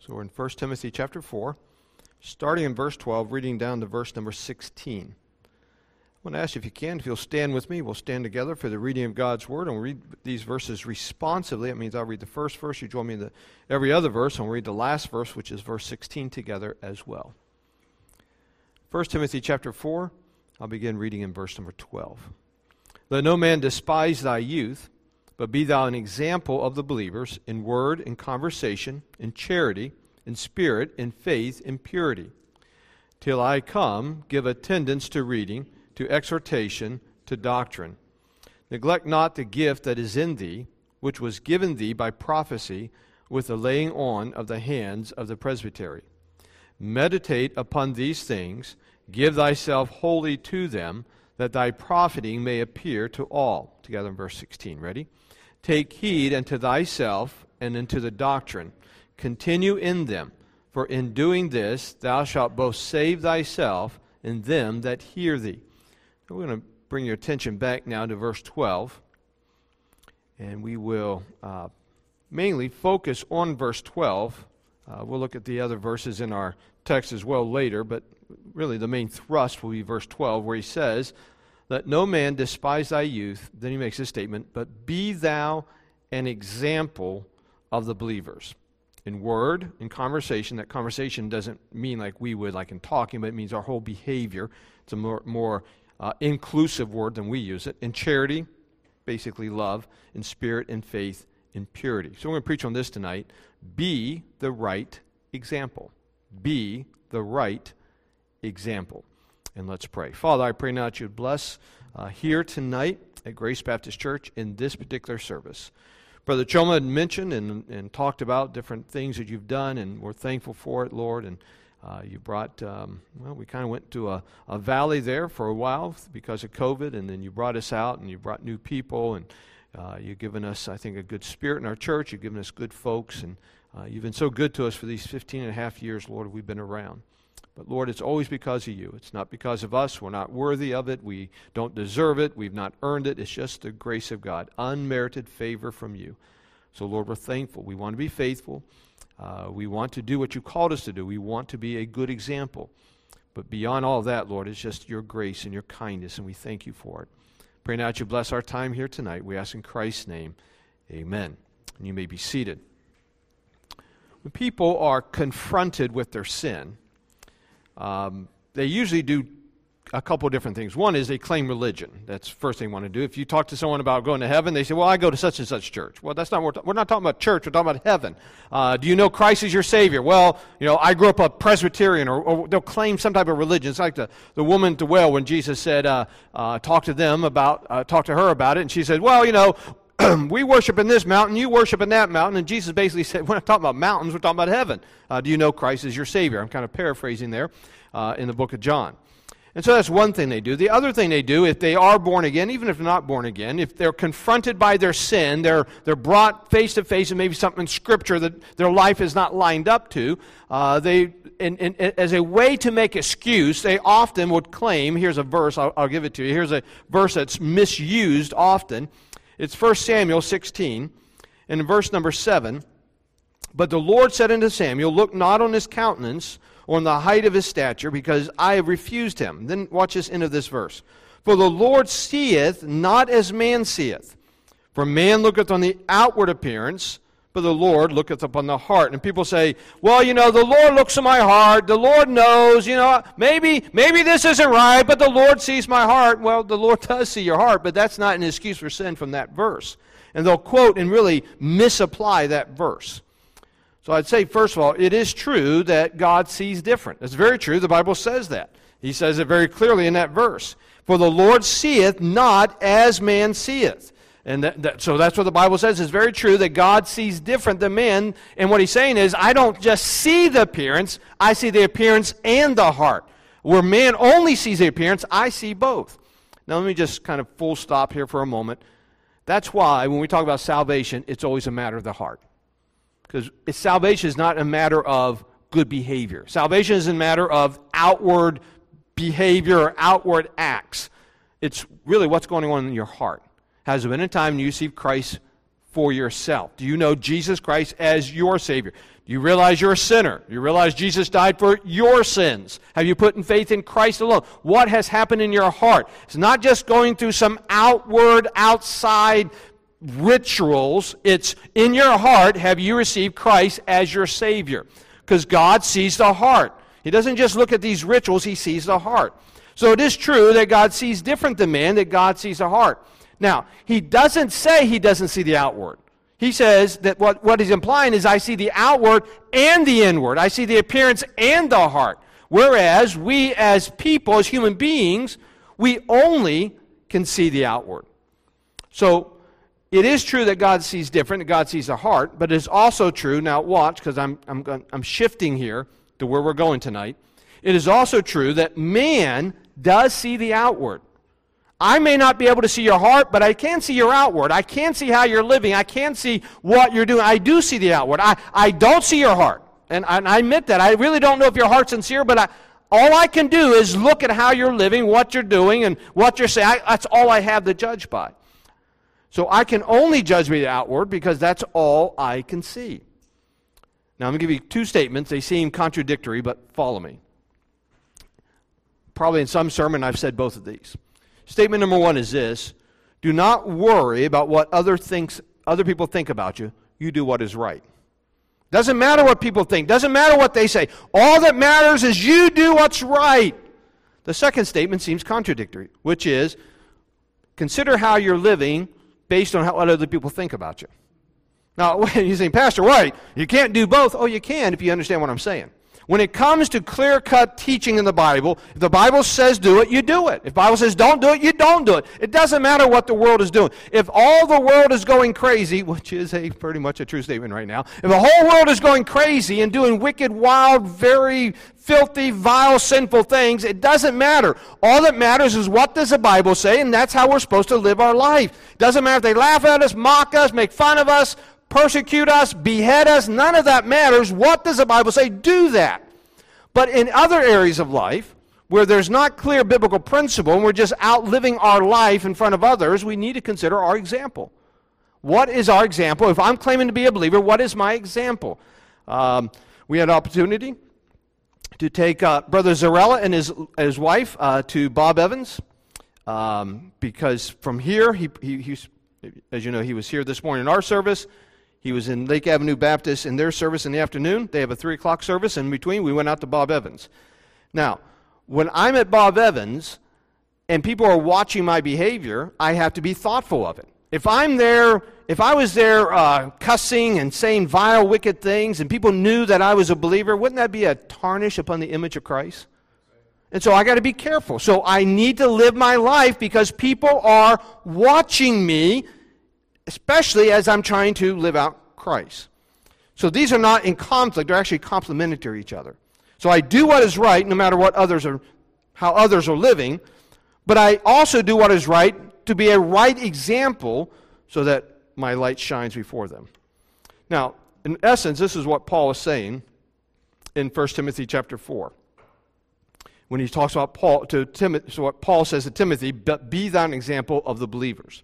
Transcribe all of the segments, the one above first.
So we're in 1 Timothy chapter 4, starting in verse 12, reading down to verse number 16. I want to ask you, if you can, if you'll stand with me, we'll stand together for the reading of God's Word, and we'll read these verses responsively. That means I'll read the first verse, you join me in every other verse, and we'll read the last verse, which is verse 16, together as well. 1 Timothy chapter 4, I'll begin reading in verse number 12. Let no man despise thy youth, but be thou an example of the believers in word, in conversation, in charity, in spirit, in faith, in purity. Till I come, give attendance to reading, to exhortation, to doctrine. Neglect not the gift that is in thee, which was given thee by prophecy, with the laying on of the hands of the presbytery. Meditate upon these things, give thyself wholly to them, that thy profiting may appear to all. Together in verse 16, ready? Take heed unto thyself and unto the doctrine. Continue in them, for in doing this thou shalt both save thyself and them that hear thee. We're going to bring your attention back now to verse 12, and we will mainly focus on verse 12. We'll look at the other verses in our text as well later, but really the main thrust will be verse 12, where he says, let no man despise thy youth, then he makes this statement, but be thou an example of the believers. In word, in conversation, that conversation doesn't mean like we would, like in talking, but it means our whole behavior. It's a more inclusive word than we use it. In charity, basically love. In spirit, in faith, in purity. So we're going to preach on this tonight. Be the right example. Be the right example. And let's pray. Father, I pray now that you would bless here tonight at Grace Baptist Church in this particular service. Brother Choma had mentioned and talked about different things that you've done, and we're thankful for it, Lord. And you brought, we kind of went to a valley there for a while because of COVID, and then you brought us out, and you brought new people, and you've given us, I think, a good spirit in our church. You've given us good folks, and you've been so good to us for these 15 and a half years, Lord, we've been around. But Lord, it's always because of you. It's not because of us. We're not worthy of it. We don't deserve it. We've not earned it. It's just the grace of God, unmerited favor from you. So Lord, we're thankful. We want to be faithful. We want to do what you called us to do. We want to be a good example. But beyond all of that, Lord, it's just your grace and your kindness, and we thank you for it. Pray now that you bless our time here tonight. We ask in Christ's name, amen. And you may be seated. When people are confronted with their sin, they usually do a couple of different things. One is they claim religion. That's the first thing they want to do. If you talk to someone about going to heaven, they say, well, I go to such and such church. Well, that's not we're not talking about church. We're talking about heaven. Do you know Christ is your Savior? Well, I grew up a Presbyterian, or they'll claim some type of religion. It's like the woman at the well when Jesus said, talk to her about it, and she said, well, we worship in this mountain, you worship in that mountain. And Jesus basically said, we're not talking about mountains, we're talking about heaven. Do you know Christ is your Savior? I'm kind of paraphrasing there in the book of John. And so that's one thing they do. The other thing they do, if they are born again, even if they're not born again, if they're confronted by their sin, they're brought face to face and maybe something in Scripture that their life is not lined up to, as a way to make excuse, they often would claim, here's a verse, I'll give it to you, here's a verse that's misused often. It's 1 Samuel 16, and in verse number 7, but the Lord said unto Samuel, look not on his countenance, or on the height of his stature, because I have refused him. Then watch this end of this verse. For the Lord seeth not as man seeth. For man looketh on the outward appearance, but the Lord looketh upon the heart. And people say, well, the Lord looks at my heart. The Lord knows, maybe this isn't right, but the Lord sees my heart. Well, the Lord does see your heart, but that's not an excuse for sin from that verse. And they'll quote and really misapply that verse. So I'd say, first of all, it is true that God sees different. It's very true. The Bible says that. He says it very clearly in that verse. For the Lord seeth not as man seeth. And so that's what the Bible says. It's very true that God sees different than man. And what he's saying is, I don't just see the appearance, I see the appearance and the heart. Where man only sees the appearance, I see both. Now let me just kind of full stop here for a moment. That's why when we talk about salvation, it's always a matter of the heart. Because salvation is not a matter of good behavior. Salvation is a matter of outward behavior or outward acts. It's really what's going on in your heart. Has there been a time you received Christ for yourself? Do you know Jesus Christ as your Savior? Do you realize you're a sinner? Do you realize Jesus died for your sins? Have you put in faith in Christ alone? What has happened in your heart? It's not just going through some outside rituals. It's in your heart, have you received Christ as your Savior? Because God sees the heart. He doesn't just look at these rituals, He sees the heart. So it is true that God sees different than man, that God sees the heart. Now, He doesn't say He doesn't see the outward. He says that what He's implying is I see the outward and the inward. I see the appearance and the heart. Whereas we as people, as human beings, we only can see the outward. So it is true that God sees different, that God sees the heart, but it is also true, now watch, because I'm shifting here to where we're going tonight. It is also true that man does see the outward. I may not be able to see your heart, but I can see your outward. I can see how you're living. I can see what you're doing. I do see the outward. I don't see your heart. And I admit that. I really don't know if your heart's sincere, but all I can do is look at how you're living, what you're doing, and what you're saying. That's all I have to judge by. So I can only judge by the outward because that's all I can see. Now I'm going to give you two statements. They seem contradictory, but follow me. Probably in some sermon I've said both of these. Statement number one is this: do not worry about what other people think about you. You do what is right. Doesn't matter what people think. Doesn't matter what they say. All that matters is you do what's right. The second statement seems contradictory, which is consider how you're living based on what other people think about you. Now, when you say, Pastor, why? You can't do both. Oh, you can if you understand what I'm saying. When it comes to clear-cut teaching in the Bible, if the Bible says do it, you do it. If the Bible says don't do it, you don't do it. It doesn't matter what the world is doing. If all the world is going crazy, which is pretty much a true statement right now, if the whole world is going crazy and doing wicked, wild, very filthy, vile, sinful things, it doesn't matter. All that matters is what does the Bible say, and that's how we're supposed to live our life. It doesn't matter if they laugh at us, mock us, make fun of us, persecute us, behead us, none of that matters. What does the Bible say? Do that. But in other areas of life, where there's not clear biblical principle, and we're just out living our life in front of others, we need to consider our example. What is our example? If I'm claiming to be a believer, what is my example? We had an opportunity to take Brother Zarella and his wife to Bob Evans, because from here, he's, as you know, he was here this morning in our service. He was in Lake Avenue Baptist in their service in the afternoon. They have a 3 o'clock service. In between, we went out to Bob Evans. Now, when I'm at Bob Evans and people are watching my behavior, I have to be thoughtful of it. If I was there cussing and saying vile, wicked things, and people knew that I was a believer, wouldn't that be a tarnish upon the image of Christ? And so I got to be careful. So I need to live my life because people are watching me, especially as I'm trying to live out Christ. So these are not in conflict. They're actually complementary to each other. So I do what is right no matter how others are living, but I also do what is right to be a right example so that my light shines before them. Now, in essence, this is what Paul is saying in 1 Timothy chapter 4. When he talks about so what Paul says to Timothy, but be thou an example of the believers.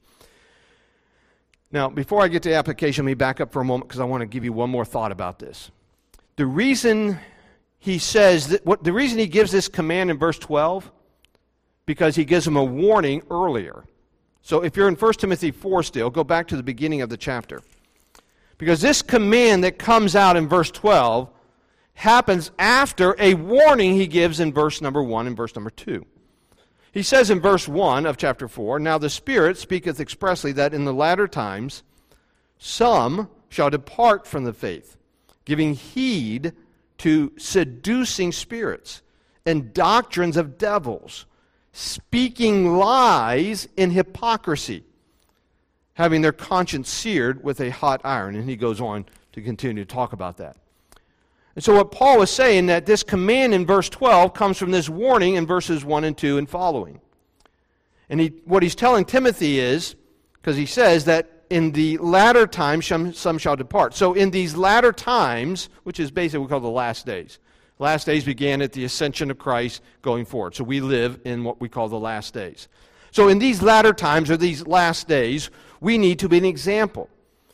Now, before I get to the application, let me back up for a moment because I want to give you one more thought about this. The reason he says the reason he gives this command in verse 12, because he gives them a warning earlier. So if you're in 1 Timothy 4 still, go back to the beginning of the chapter. Because this command that comes out in verse 12 happens after a warning he gives in verse number 1 and verse number 2. He says in verse 1 of chapter 4, now the Spirit speaketh expressly that in the latter times some shall depart from the faith, giving heed to seducing spirits and doctrines of devils, speaking lies in hypocrisy, having their conscience seared with a hot iron. And he goes on to continue to talk about that. And so what Paul is saying, that this command in verse 12 comes from this warning in verses 1 and 2 and following. And what he's telling Timothy is, because he says that in the latter times some shall depart. So in these latter times, which is basically what we call the last days. Last days began at the ascension of Christ going forward. So we live in what we call the last days. So in these latter times, or these last days, we need to be an example.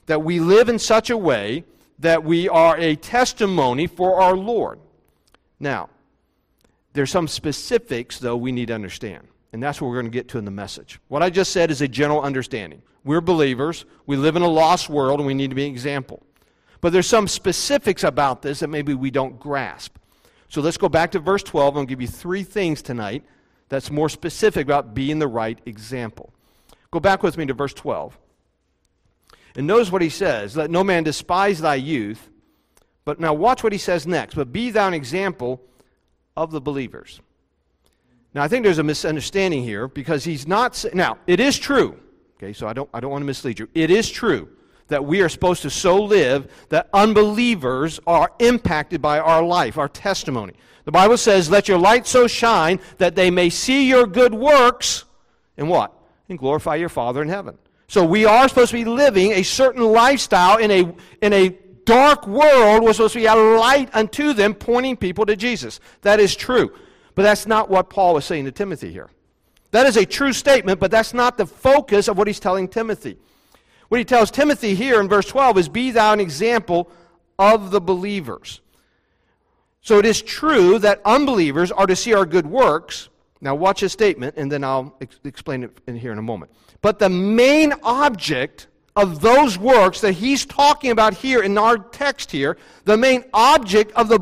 that we live in such a way that we are a testimony for our Lord. Now, there's some specifics, though, we need to understand. And that's what we're going to get to in the message. What I just said is a general understanding. We're believers. We live in a lost world, and we need to be an example. But there's some specifics about this that maybe we don't grasp. So let's go back to verse 12. I'll give you 3 things tonight that's more specific about being the right example. Go back with me to verse 12. And notice what he says. Let no man despise thy youth. But now watch what he says next. But be thou an example of the believers. Now I think there's a misunderstanding here because he's not. Now it is true. Okay, so I don't want to mislead you. It is true that we are supposed to so live that unbelievers are impacted by our life, our testimony. The Bible says, "Let your light so shine that they may see your good works," and what? And glorify your Father in heaven. So we are supposed to be living a certain lifestyle in a dark world. We're supposed to be a light unto them, pointing people to Jesus. That is true. But that's not what Paul was saying to Timothy here. That is a true statement, but that's not the focus of what he's telling Timothy. What he tells Timothy here in verse 12 is, be thou an example of the believers. So it is true that unbelievers are to see our good works. Now watch his statement, and then I'll explain it in a moment. But the main object of those works that he's talking about here in our text here, the main object of the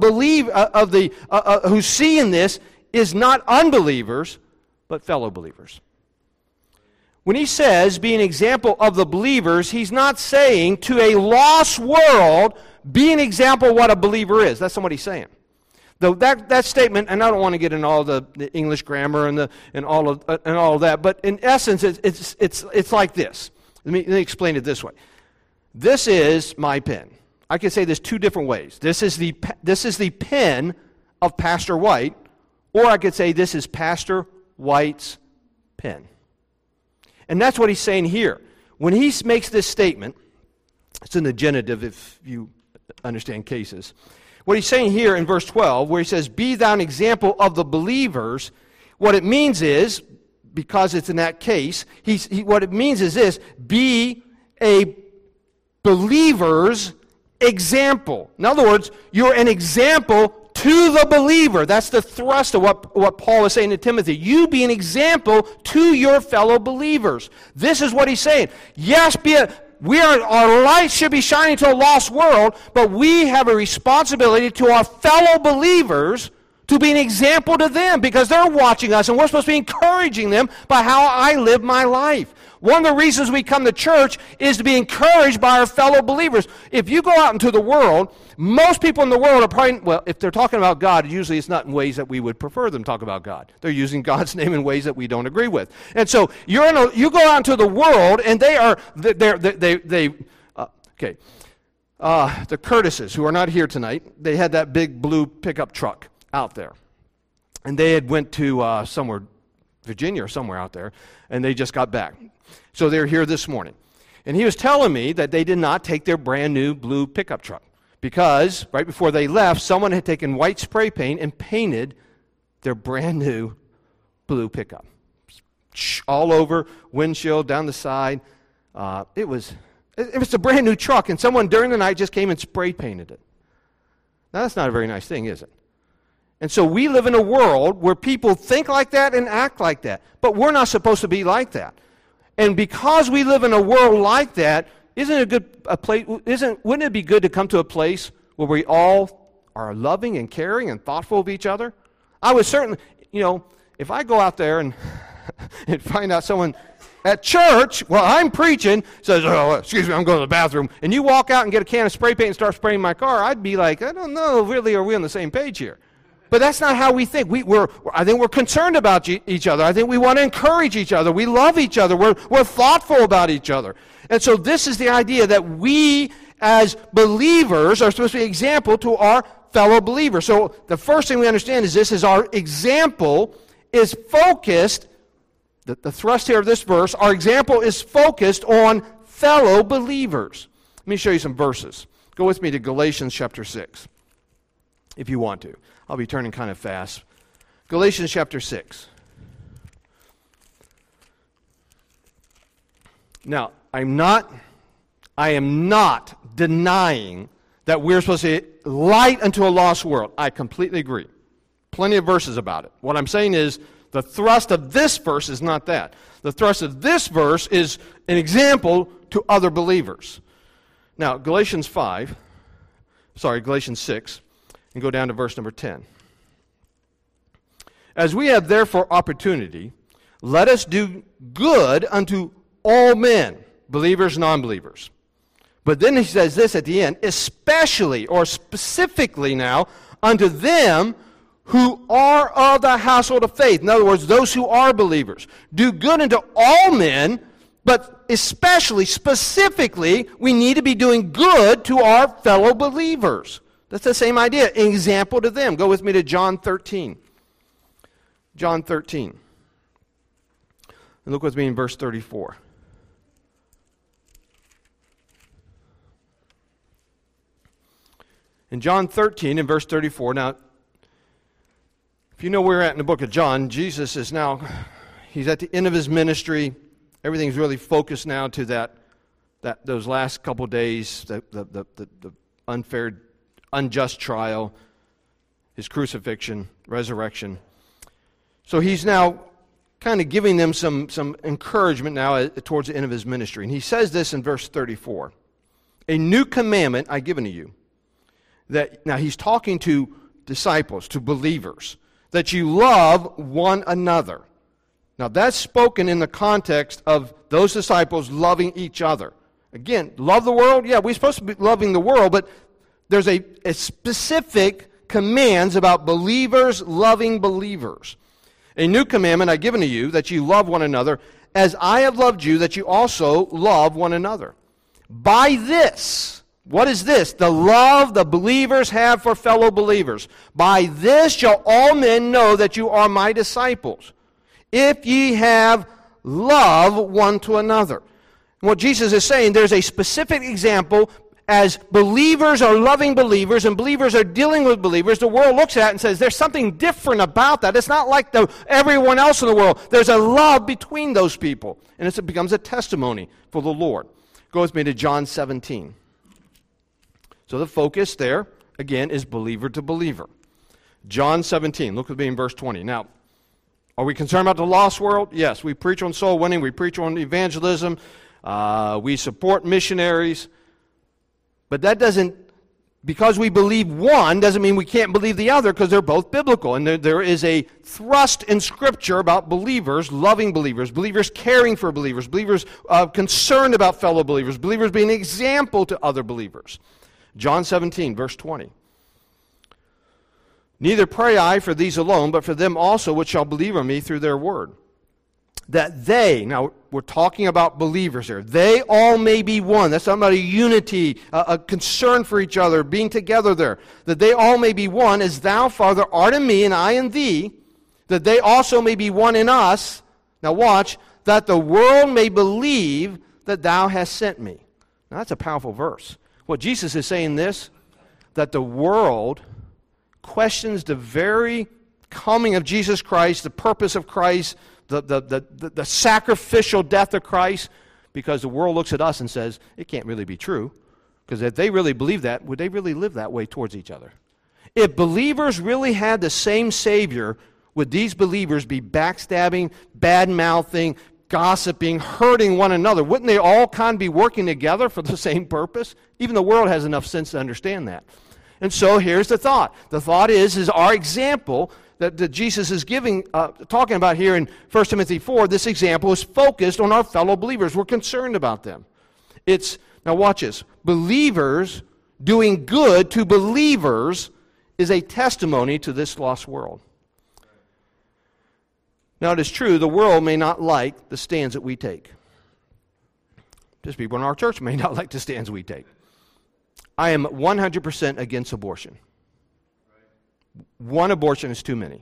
who see in this is not unbelievers, but fellow believers. When he says, be an example of the believers, he's not saying to a lost world, be an example of what a believer is. That's not what he's saying. Though that statement, and I don't want to get into all the English grammar and all of that, but in essence, it's like this. Let me explain it this way. This is my pen. I can say this 2 different ways. This is the pen of Pastor White, or I could say this is Pastor White's pen. And that's what he's saying here. When he makes this statement, it's in the genitive if you understand cases. What he's saying here in verse 12, where he says, be thou an example of the believers, what it means is, because it's in that case, what it means is this, be a believer's example. In other words, you're an example to the believer. That's the thrust of what Paul is saying to Timothy. You be an example to your fellow believers. This is what he's saying. Yes, our light should be shining to a lost world, but we have a responsibility to our fellow believers to be an example to them because they're watching us and we're supposed to be encouraging them by how I live my life. One of the reasons we come to church is to be encouraged by our fellow believers. If you go out into the world, most people in the world are probably, well, if they're talking about God, usually it's not in ways that we would prefer them to talk about God. They're using God's name in ways that we don't agree with. And so you go out into the world, and the Curtises, who are not here tonight, they had that big blue pickup truck out there. And they had went to somewhere, Virginia or somewhere out there, and they just got back. So they're here this morning. And he was telling me that they did not take their brand new blue pickup truck because right before they left, someone had taken white spray paint and painted their brand new blue pickup. All over, windshield, down the side. It was a brand new truck, and someone during the night just came and spray painted it. Now that's not a very nice thing, is it? And so we live in a world where people think like that and act like that. But we're not supposed to be like that. And because we live in a world like that, wouldn't it be good to come to a place where we all are loving and caring and thoughtful of each other? I would certainly, if I go out there and find out someone at church, while I'm preaching, says, oh, excuse me, I'm going to the bathroom, and you walk out and get a can of spray paint and start spraying my car, I'd be like, I don't know, really, are we on the same page here? But that's not how we think. I think we're concerned about each other. I think we want to encourage each other. We love each other. We're thoughtful about each other. And so this is the idea that we as believers are supposed to be an example to our fellow believers. So the first thing we understand is this is our example is focused, the thrust here of this verse, our example is focused on fellow believers. Let me show you some verses. Go with me to Galatians chapter 6, if you want to. I'll be turning kind of fast. Galatians chapter 6. Now, I'm not I am not denying that we're supposed to be light unto a lost world. I completely agree. Plenty of verses about it. What I'm saying is the thrust of this verse is not that. The thrust of this verse is an example to other believers. Now, Galatians 6, and go down to verse number 10. As we have therefore opportunity, let us do good unto all men, believers, non-believers. But then he says this at the end, especially or specifically now unto them who are of the household of faith. In other words, those who are believers. Do good unto all men, but especially, specifically, we need to be doing good to our fellow believers. That's the same idea. An example to them. Go with me to John 13. John 13. And look with me in verse 34. In John 13, in verse 34, now, if you know where we're at in the book of John, Jesus is now, he's at the end of his ministry. Everything's really focused now to those last couple days, the unfair, unjust trial, his crucifixion, resurrection. So he's now kind of giving them some encouragement now towards the end of his ministry. And he says this in verse 34. A new commandment I give unto you. Now he's talking to disciples, to believers, that you love one another. Now that's spoken in the context of those disciples loving each other. Again, love the world? Yeah, we're supposed to be loving the world, but there's a specific commands about believers loving believers. A new commandment I give unto you, that you love one another, as I have loved you, that you also love one another. By this, what is this? The love the believers have for fellow believers. By this shall all men know that you are my disciples, if ye have love one to another. And what Jesus is saying, there's a specific example. As believers are loving believers and believers are dealing with believers, the world looks at it and says, there's something different about that. It's not like everyone else in the world. There's a love between those people. And it becomes a testimony for the Lord. Go with me to John 17. So the focus there, again, is believer to believer. John 17, look with me in verse 20. Now, are we concerned about the lost world? Yes, we preach on soul winning. We preach on evangelism. We support missionaries. But that doesn't, because we believe one, doesn't mean we can't believe the other, because they're both biblical. And there is a thrust in Scripture about believers loving believers, believers caring for believers, believers concerned about fellow believers, believers being an example to other believers. John 17, verse 20. Neither pray I for these alone, but for them also which shall believe on me through their word. That they, now we're talking about believers here, they all may be one. That's talking about a unity, a concern for each other, being together there. That they all may be one, as thou, Father, art in me and I in thee, that they also may be one in us. Now watch, that the world may believe that thou hast sent me. Now that's a powerful verse. What Jesus is saying this, that the world questions the very coming of Jesus Christ, the purpose of Christ, the sacrificial death of Christ, because the world looks at us and says, it can't really be true. Because if they really believe that, would they really live that way towards each other? If believers really had the same Savior, would these believers be backstabbing, bad-mouthing, gossiping, hurting one another? Wouldn't they all kind of be working together for the same purpose? Even the world has enough sense to understand that. And so here's the thought. The thought is our example that Jesus is talking about here in 1 Timothy 4, this example is focused on our fellow believers. We're concerned about them. Now watch this. Believers doing good to believers is a testimony to this lost world. Now it is true, the world may not like the stands that we take. Just people in our church may not like the stands we take. I am 100% against abortion. One abortion is too many.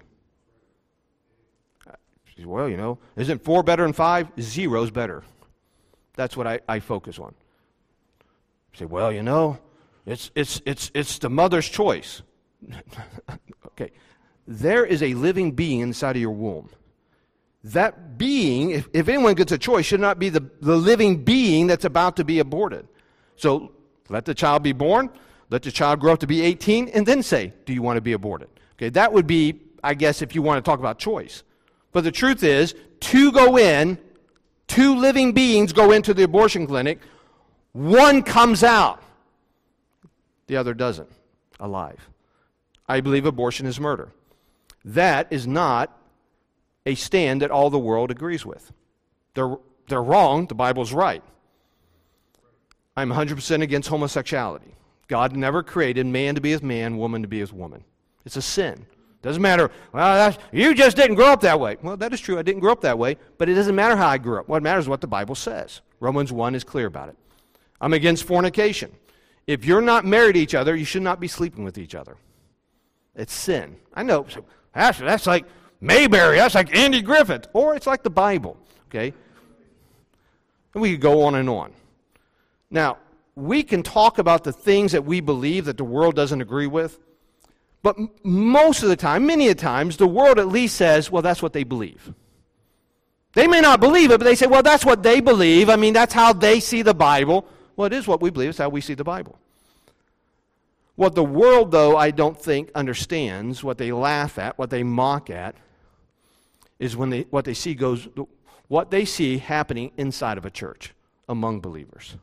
Well, isn't 4 better than 5? 0 is better. That's what I focus on. You say, it's the mother's choice. Okay. There is a living being inside of your womb. That being, if anyone gets a choice, should not be the living being that's about to be aborted. So let the child be born, let the child grow up to be 18, and then say, do you want to be aborted? Okay, that would be, I guess, if you want to talk about choice. But the truth is, two living beings go into the abortion clinic, one comes out, the other doesn't, alive. I believe abortion is murder. That is not a stand that all the world agrees with. They're wrong, the Bible's right. I'm 100% against homosexuality. God never created man to be as man, woman to be as woman. It's a sin. Doesn't matter, well, you just didn't grow up that way. Well, that is true, I didn't grow up that way, but it doesn't matter how I grew up. What matters is what the Bible says. Romans 1 is clear about it. I'm against fornication. If you're not married to each other, you should not be sleeping with each other. It's sin. I know, that's like Mayberry, that's like Andy Griffith, or it's like the Bible, okay? And we could go on and on. Now, we can talk about the things that we believe that the world doesn't agree with, but most of the time, many a times, the world at least says, well, that's what they believe. They may not believe it, but they say, well, that's what they believe. I mean, that's how they see the Bible. Well, it is what we believe. It's how we see the Bible. What the world, though, I don't think understands, what they laugh at, what they mock at, is when what they see happening inside of a church among believers.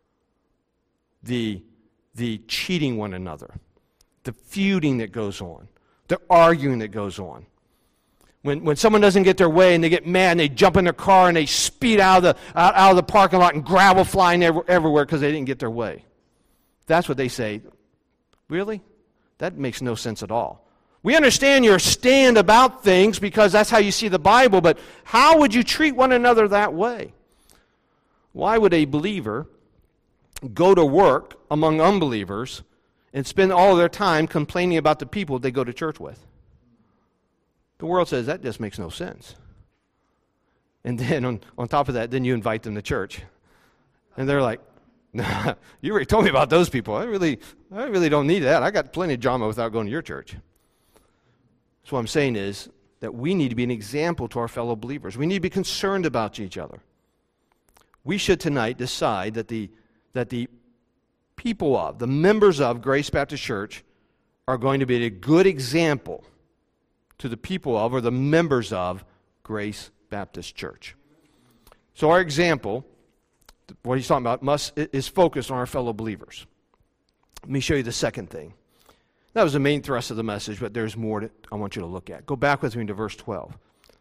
The cheating one another, the feuding that goes on, the arguing that goes on. When someone doesn't get their way and they get mad and they jump in their car and they speed out of the parking lot and gravel flying everywhere because they didn't get their way. That's what they say. Really? That makes no sense at all. We understand your stand about things because that's how you see the Bible, but how would you treat one another that way? Why would a believer go to work among unbelievers and spend all of their time complaining about the people they go to church with? The world says that just makes no sense. And then on top of that, then you invite them to church. And they're like, nah, you already told me about those people. I really don't need that. I got plenty of drama without going to your church. So what I'm saying is that we need to be an example to our fellow believers. We need to be concerned about each other. We should tonight decide that the people of, the members of Grace Baptist Church are going to be a good example to the people of, or the members of, Grace Baptist Church. So our example, what he's talking about, is focused on our fellow believers. Let me show you the second thing. That was the main thrust of the message, but there's more that I want you to look at. Go back with me to verse 12.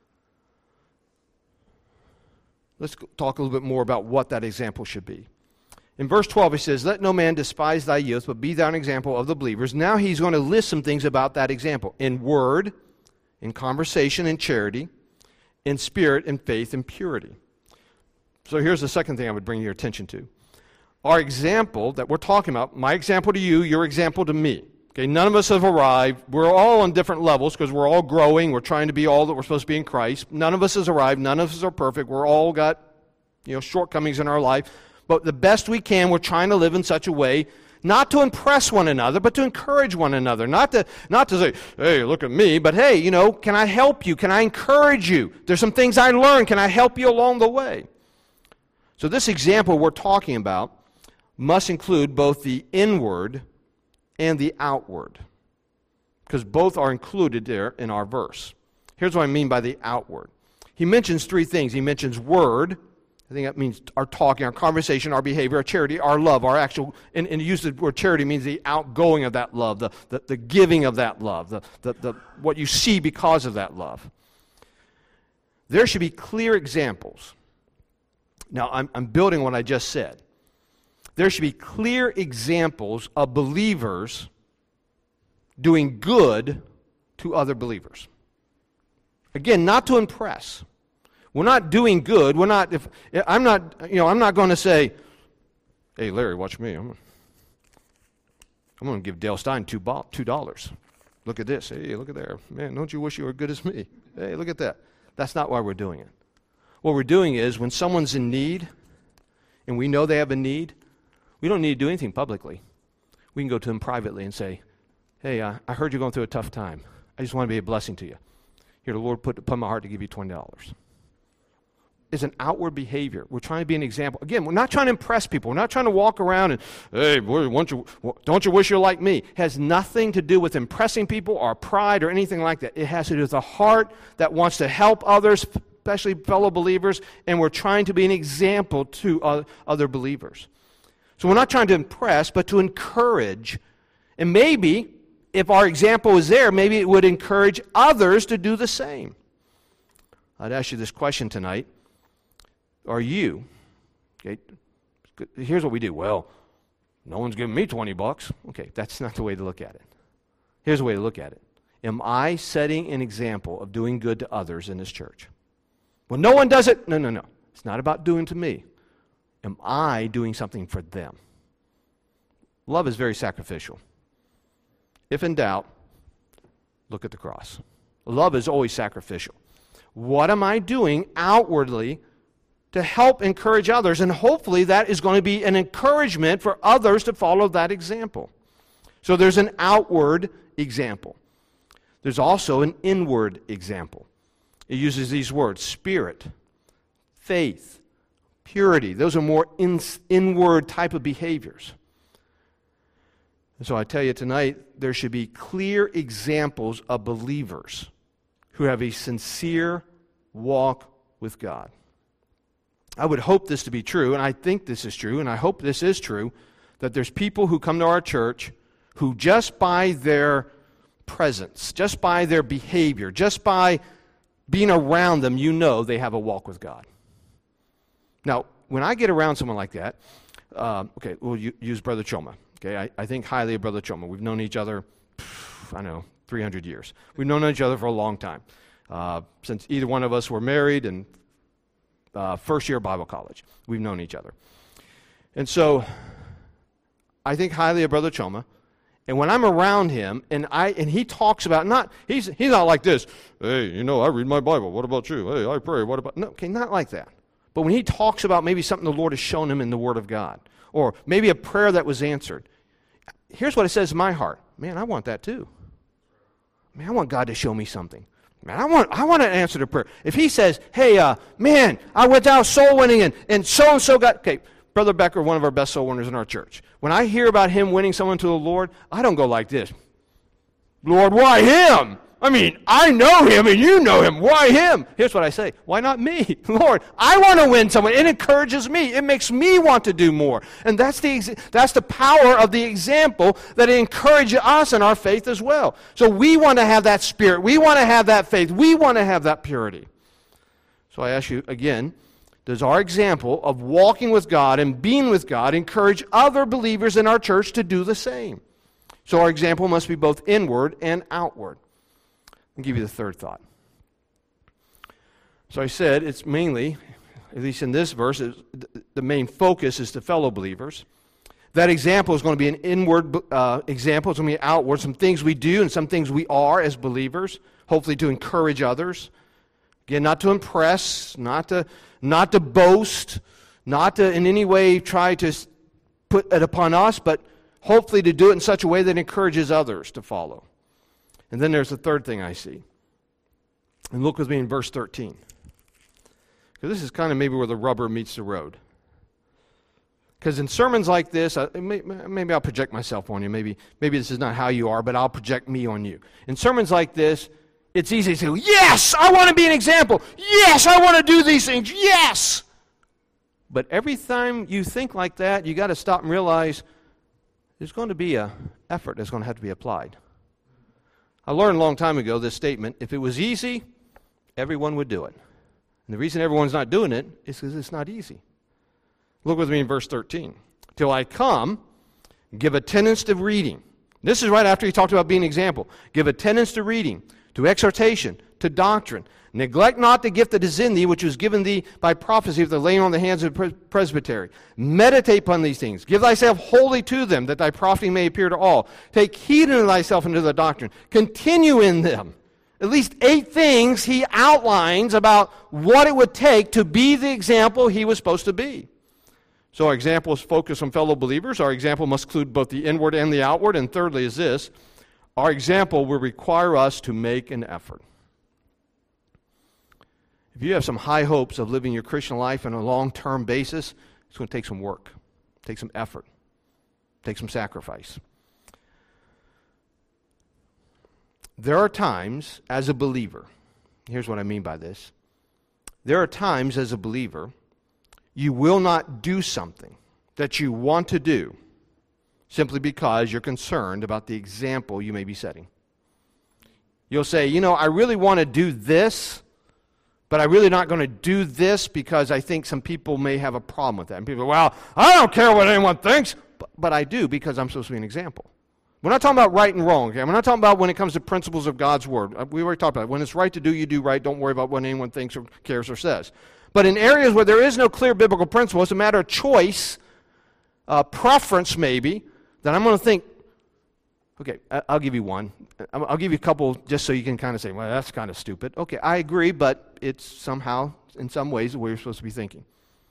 Let's talk a little bit more about what that example should be. In verse 12, he says, let no man despise thy youth, but be thou an example of the believers. Now he's going to list some things about that example. In word, in conversation, in charity, in spirit, in faith, in purity. So here's the second thing I would bring your attention to. Our example that we're talking about, my example to you, your example to me. Okay, none of us have arrived. We're all on different levels because we're all growing. We're trying to be all that we're supposed to be in Christ. None of us has arrived. None of us are perfect. We're all got, shortcomings in our life. But the best we can, we're trying to live in such a way not to impress one another, but to encourage one another. Not to say, hey, look at me, but hey, can I help you? Can I encourage you? There's some things I learned. Can I help you along the way? So this example we're talking about must include both the inward and the outward, because both are included there in our verse. Here's what I mean by the outward. He mentions three things. He mentions word. I think that means our talking, our conversation, our behavior, our charity, our love, our actual, and use the word charity means the outgoing of that love, the giving of that love, the what you see because of that love. There should be clear examples. Now, I'm building what I just said. There should be clear examples of believers doing good to other believers. Again, not to impress. We're not doing good. I'm not going to say, hey, Larry, watch me. I'm going to give Dale Stein $2. Look at this. Hey, look at there. Man, don't you wish you were good as me? Hey, look at that. That's not why we're doing it. What we're doing is when someone's in need and we know they have a need, we don't need to do anything publicly. We can go to them privately and say, hey, I heard you're going through a tough time. I just want to be a blessing to you. Here, the Lord put upon my heart to give you $20. is an outward behavior. We're trying to be an example. Again, we're not trying to impress people. We're not trying to walk around and, hey, boy, don't you wish you're like me? It has nothing to do with impressing people or pride or anything like that. It has to do with a heart that wants to help others, especially fellow believers, and we're trying to be an example to other believers. So we're not trying to impress, but to encourage. And maybe, if our example is there, maybe it would encourage others to do the same. I'd ask you this question tonight. Are you, okay, here's what we do. Well, no one's giving me $20. Okay, that's not the way to look at it. Here's the way to look at it. Am I setting an example of doing good to others in this church? Well, no one does it. No. It's not about doing to me. Am I doing something for them? Love is very sacrificial. If in doubt, look at the cross. Love is always sacrificial. What am I doing outwardly to help encourage others? And hopefully that is going to be an encouragement for others to follow that example. So there's an outward example. There's also an inward example. It uses these words: spirit, faith, purity. Those are more inward type of behaviors. And so I tell you tonight, there should be clear examples of believers who have a sincere walk with God. I would hope this to be true, and I think this is true, and I hope this is true, that there's people who come to our church who just by their presence, just by their behavior, just by being around them, you know they have a walk with God. Now, when I get around someone like that, okay, we'll use Brother Choma. Okay, I think highly of Brother Choma. We've known each other, 300 years. We've known each other for a long time, since either one of us were married and first year of Bible college. We've known each other. And so I think highly of Brother Choma. And when I'm around him, and he talks about, he's not like this, hey, I read my Bible, what about you? Hey, I pray, what about, no, okay, not like that. But when he talks about maybe something the Lord has shown him in the Word of God, or maybe a prayer that was answered, here's what it says in my heart. Man, I want that too. Man, I want God to show me something. Man, I want an answer to prayer. If he says, hey, man, I went out soul winning and so-and-so got, okay, Brother Becker, one of our best soul winners in our church. When I hear about him winning someone to the Lord, I don't go like this. Lord, why him? I mean, I know him and you know him. Why him? Here's what I say. Why not me? Lord, I want to win someone. It encourages me. It makes me want to do more. And that's the power of the example, that it encourages us in our faith as well. So we want to have that spirit. We want to have that faith. We want to have that purity. So I ask you again, does our example of walking with God and being with God encourage other believers in our church to do the same? So our example must be both inward and outward. I'll give you the third thought. So I said it's mainly, at least in this verse, the main focus is to fellow believers. That example is going to be an inward example. It's going to be outward, some things we do and some things we are as believers, hopefully to encourage others. Again, not to impress, not to boast, not to in any way try to put it upon us, but hopefully to do it in such a way that encourages others to follow. And then there's the third thing I see. And look with me in verse 13. Because this is kind of maybe where the rubber meets the road. Because in sermons like this, maybe I'll project myself on you. Maybe this is not how you are, but I'll project me on you. In sermons like this, it's easy to say, yes, I want to be an example. Yes, I want to do these things. Yes. But every time you think like that, you got to stop and realize there's going to be an effort that's going to have to be applied. I learned a long time ago this statement: if it was easy, everyone would do it. And the reason everyone's not doing it is because it's not easy. Look with me in verse 13. Till I come, give attendance to reading. This is right after he talked about being an example. Give attendance to reading, to exhortation, to doctrine. Neglect not the gift that is in thee, which was given thee by prophecy of the laying on the hands of the presbytery. Meditate upon these things. Give thyself wholly to them, that thy profiting may appear to all. Take heed unto thyself and to the doctrine. Continue in them. At least 8 things he outlines about what it would take to be the example he was supposed to be. So our example is focused on fellow believers. Our example must include both the inward and the outward. And thirdly is this: our example will require us to make an effort. If you have some high hopes of living your Christian life on a long-term basis, it's going to take some work, take some effort, take some sacrifice. There are times as a believer, here's what I mean by this. There are times as a believer you will not do something that you want to do simply because you're concerned about the example you may be setting. You'll say, I really want to do this, but I'm really not going to do this because I think some people may have a problem with that. And people go, well, I don't care what anyone thinks, but I do because I'm supposed to be an example. We're not talking about right and wrong. Okay? We're not talking about when it comes to principles of God's Word. We already talked about it. When it's right to do, you do right. Don't worry about what anyone thinks or cares or says. But in areas where there is no clear biblical principle, it's a matter of choice, preference maybe, then I'm going to think, okay, I'll give you one. I'll give you a couple just so you can kind of say, well, that's kind of stupid. Okay, I agree, but it's somehow, in some ways, the way you're supposed to be thinking.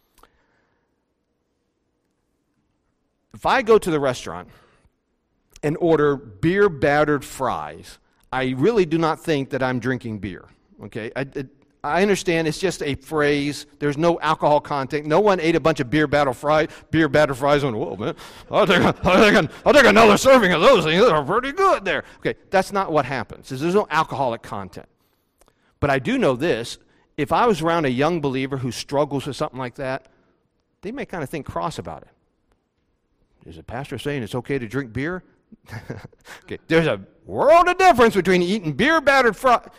If I go to the restaurant and order beer-battered fries, I really do not think that I'm drinking beer. Okay, I understand it's just a phrase. There's no alcohol content. No one ate a bunch of beer-battered fries and, whoa, man, I'll take another serving of those things. They're pretty good there. Okay, that's not what happens. There's no alcoholic content. But I do know this. If I was around a young believer who struggles with something like that, they may kind of think cross about it. Is the pastor saying it's okay to drink beer? Okay, there's a world of difference between eating beer-battered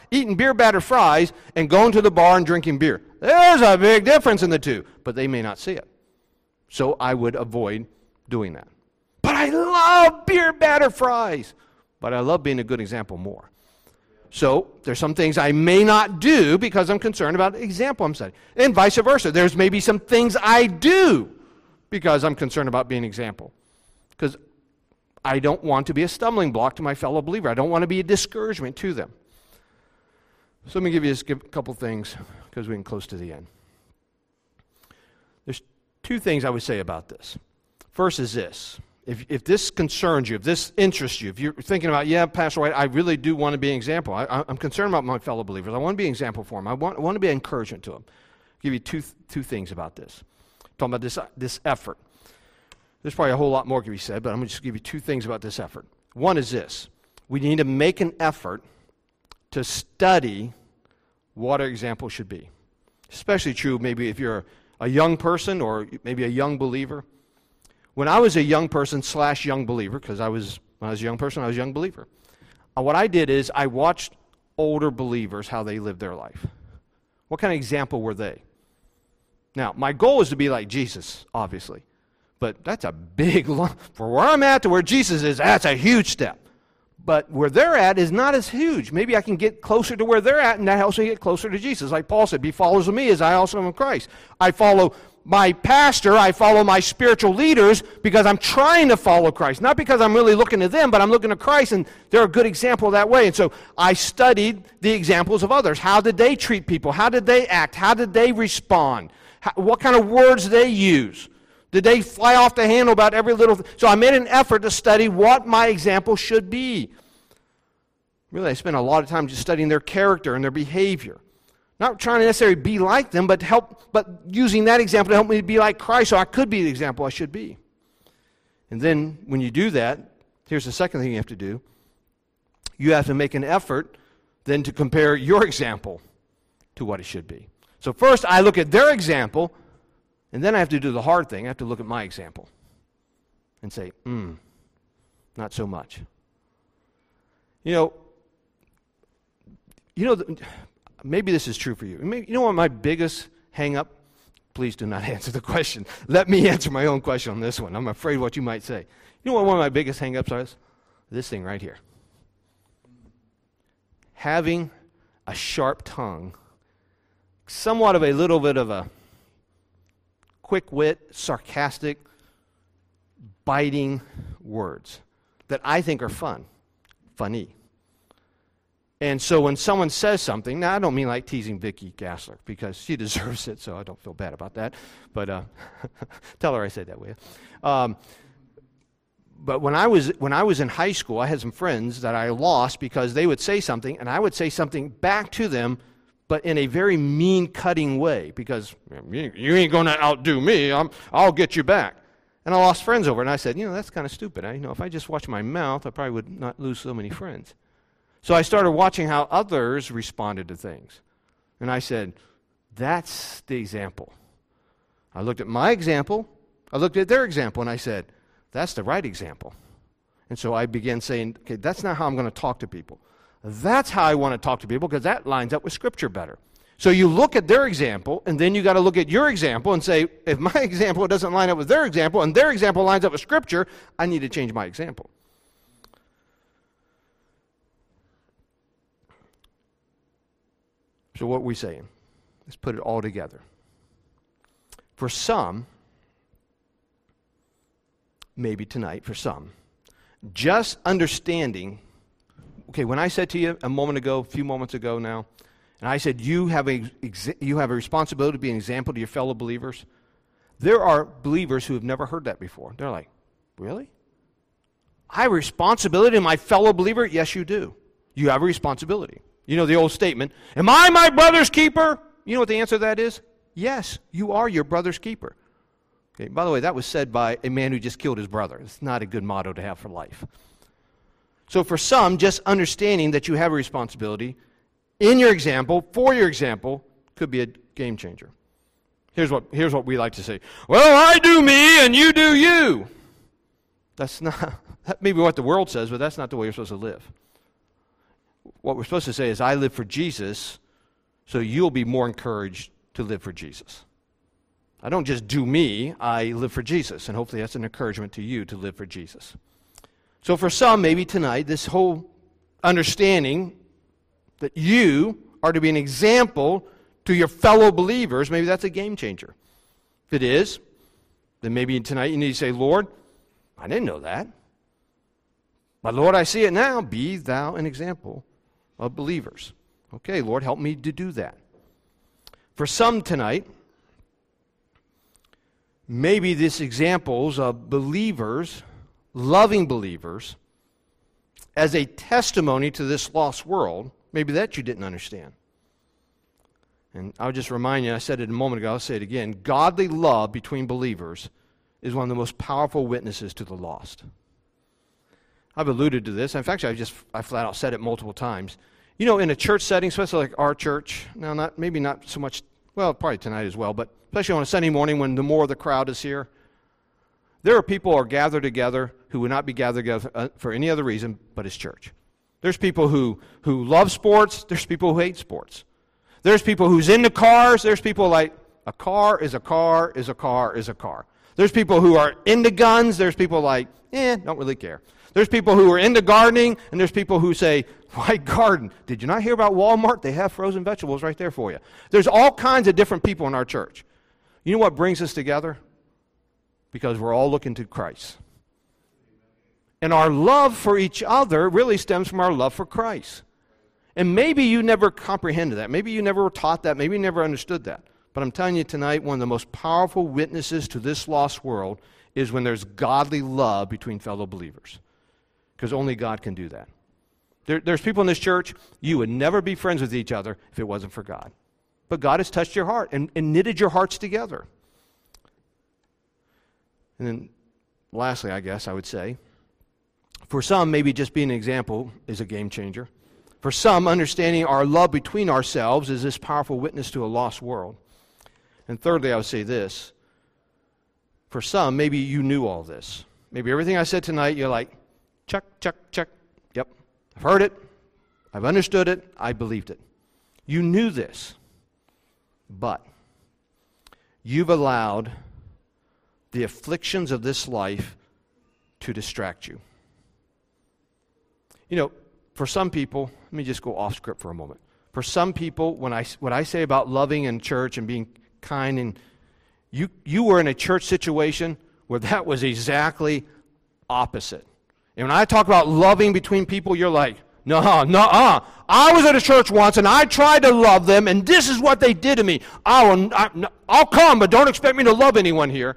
fries and going to the bar and drinking beer. There's a big difference in the two, but they may not see it. So I would avoid doing that. But I love beer-battered fries. But I love being a good example more. So there's some things I may not do because I'm concerned about the example I'm setting. And vice versa. There's maybe some things I do because I'm concerned about being an example. Because I don't want to be a stumbling block to my fellow believer. I don't want to be a discouragement to them. So let me give you a couple things because we're getting close to the end. There's two things I would say about this. First is this. If this concerns you, if this interests you, if you're thinking about, yeah, Pastor White, I really do want to be an example. I'm concerned about my fellow believers. I want to be an example for them. I want to be an encouragement to them. I'll give you two things about this. Talking about this effort. There's probably a whole lot more to be said, but I'm going to just give you two things about this effort. One is this. We need to make an effort to study what our example should be. Especially true maybe if you're a young person or maybe a young believer. When I was a young person / young believer, because when I was a young person, I was a young believer. What I did is I watched older believers, how they lived their life. What kind of example were they? Now, my goal is to be like Jesus, obviously. But that's a big, for where I'm at to where Jesus is, that's a huge step. But where they're at is not as huge. Maybe I can get closer to where they're at, and that helps me get closer to Jesus. Like Paul said, be followers of me as I also am of Christ. I follow my pastor, I follow my spiritual leaders because I'm trying to follow Christ. Not because I'm really looking to them, but I'm looking to Christ, and they're a good example that way. And so I studied the examples of others. How did they treat people? How did they act? How did they respond? What kind of words did they use? Did they fly off the handle about every little thing? So I made an effort to study what my example should be. Really, I spent a lot of time just studying their character and their behavior. Not trying to necessarily be like them, but using that example to help me to be like Christ so I could be the example I should be. And then when you do that, here's the second thing you have to do. You have to make an effort then to compare your example to what it should be. So first, I look at their example, and then I have to do the hard thing. I have to look at my example and say, not so much. Maybe this is true for you. You know what my biggest hang-up? Please do not answer the question. Let me answer my own question on this one. I'm afraid what you might say. You know what one of my biggest hang-ups is? This thing right here. Having a sharp tongue, somewhat of a little bit of a quick wit, sarcastic, biting words that I think are funny. And so when someone says something, now I don't mean like teasing Vicki Gassler because she deserves it, so I don't feel bad about that. But tell her I said that way. But when I was in high school, I had some friends that I lost because they would say something, and I would say something back to them but in a very mean, cutting way, because you ain't going to outdo me. I'll get you back. And I lost friends over it. And I said, that's kind of stupid. If I just watch my mouth, I probably would not lose so many friends. So I started watching how others responded to things. And I said, that's the example. I looked at my example, I looked at their example, and I said, that's the right example. And so I began saying, okay, that's not how I'm going to talk to people. That's how I want to talk to people, because that lines up with Scripture better. So you look at their example, and then you got to look at your example and say, if my example doesn't line up with their example, and their example lines up with Scripture, I need to change my example. So what are we saying? Let's put it all together. For some, maybe tonight, for some, just understanding, okay, when I said to you a few moments ago now, and I said you have a responsibility to be an example to your fellow believers, there are believers who have never heard that before. They're like, really? I have a responsibility to my fellow believer? Yes, you do. You have a responsibility. You know the old statement, am I my brother's keeper? You know what the answer to that is? Yes, you are your brother's keeper. Okay, by the way, that was said by a man who just killed his brother. It's not a good motto to have for life. So for some, just understanding that you have a responsibility in your example, for your example, could be a game changer. Here's what we like to say. Well, I do me and you do you. That may be what the world says, but that's not the way you're supposed to live. What we're supposed to say is, I live for Jesus, so you'll be more encouraged to live for Jesus. I don't just do me, I live for Jesus, and hopefully that's an encouragement to you to live for Jesus. So for some, maybe tonight, this whole understanding that you are to be an example to your fellow believers, maybe that's a game changer. If it is, then maybe tonight you need to say, Lord, I didn't know that. But Lord, I see it now. Be thou an example of believers. Okay, Lord, help me to do that. For some tonight, maybe this examples of believers, loving believers, as a testimony to this lost world, maybe that you didn't understand. And I'll just remind you, I said it a moment ago, I'll say it again, godly love between believers is one of the most powerful witnesses to the lost. I've alluded to this. In fact, I flat out said it multiple times. You know, in a church setting, especially like our church, now maybe not so much, well, probably tonight as well, but especially on a Sunday morning when the more of the crowd is here, there are people who are gathered together who would not be gathered together for any other reason but as church. There's people who love sports. There's people who hate sports. There's people who's into cars. There's people like, a car is a car is a car is a car. There's people who are into guns. There's people like, don't really care. There's people who are into gardening, and there's people who say, why garden? Did you not hear about Walmart? They have frozen vegetables right there for you. There's all kinds of different people in our church. You know what brings us together? Because we're all looking to Christ. And our love for each other really stems from our love for Christ. And maybe you never comprehended that. Maybe you never were taught that. Maybe you never understood that. But I'm telling you tonight, one of the most powerful witnesses to this lost world is when there's godly love between fellow believers. Because only God can do that. There's people in this church, you would never be friends with each other if it wasn't for God. But God has touched your heart and knitted your hearts together. And then lastly, I guess I would say, for some, maybe just being an example is a game changer. For some, understanding our love between ourselves is this powerful witness to a lost world. And thirdly, I would say this. For some, maybe you knew all this. Maybe everything I said tonight, you're like, check, check, check. Yep, I've heard it. I've understood it. I believed it. You knew this. But you've allowed the afflictions of this life to distract you. You know, for some people, let me just go off script for a moment. For some people, what I say about loving in church and being kind, and you were in a church situation where that was exactly opposite. And when I talk about loving between people, you're like, nuh-uh. I was at a church once, and I tried to love them, and this is what they did to me. I'll come, but don't expect me to love anyone here.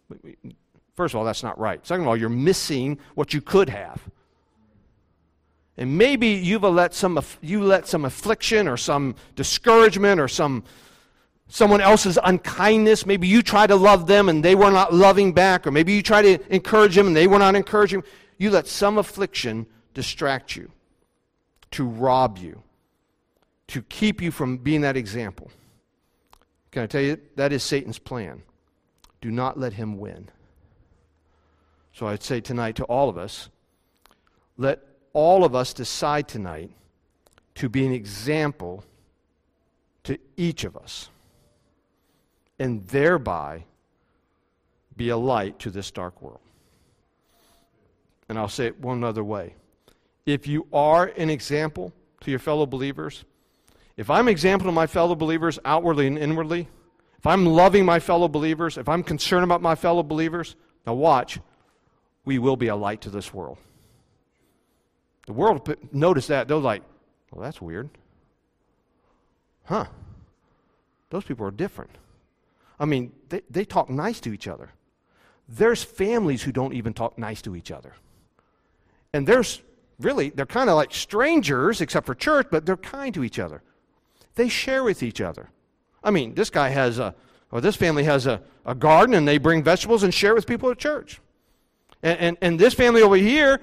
First of all, that's not right. Second of all, you're missing what you could have. And maybe you let some affliction or some discouragement or someone else's unkindness, maybe you try to love them and they were not loving back, or maybe you try to encourage them and they were not encouraging. You let some affliction distract you, to rob you, to keep you from being that example. Can I tell you, that is Satan's plan. Do not let him win. So I'd say tonight to all of us, let all of us decide tonight to be an example to each of us, and thereby be a light to this dark world. And I'll say it one other way. If you are an example to your fellow believers, if I'm an example to my fellow believers outwardly and inwardly, if I'm loving my fellow believers, if I'm concerned about my fellow believers, now watch, we will be a light to this world. The world notice that. They're like, well, that's weird. Huh. Those people are different. I mean, they talk nice to each other. There's families who don't even talk nice to each other. And they're kind of like strangers, except for church, but they're kind to each other. They share with each other. I mean, this family has a garden, and they bring vegetables and share with people at church. And this family over here,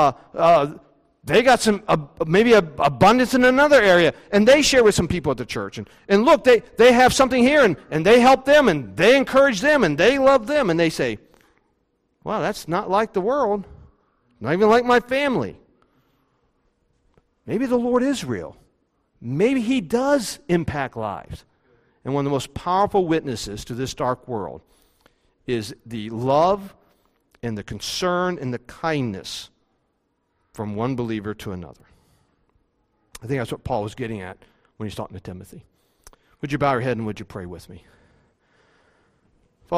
they got some maybe abundance in another area, and they share with some people at the church. And look, they have something here, and they help them, and they encourage them, and they love them, and they say, wow, that's not like the world, not even like my family. Maybe the Lord is real. Maybe he does impact lives. And one of the most powerful witnesses to this dark world is the love and the concern and the kindness from one believer to another. I think that's what Paul was getting at when he's talking to Timothy. Would you bow your head and would you pray with me?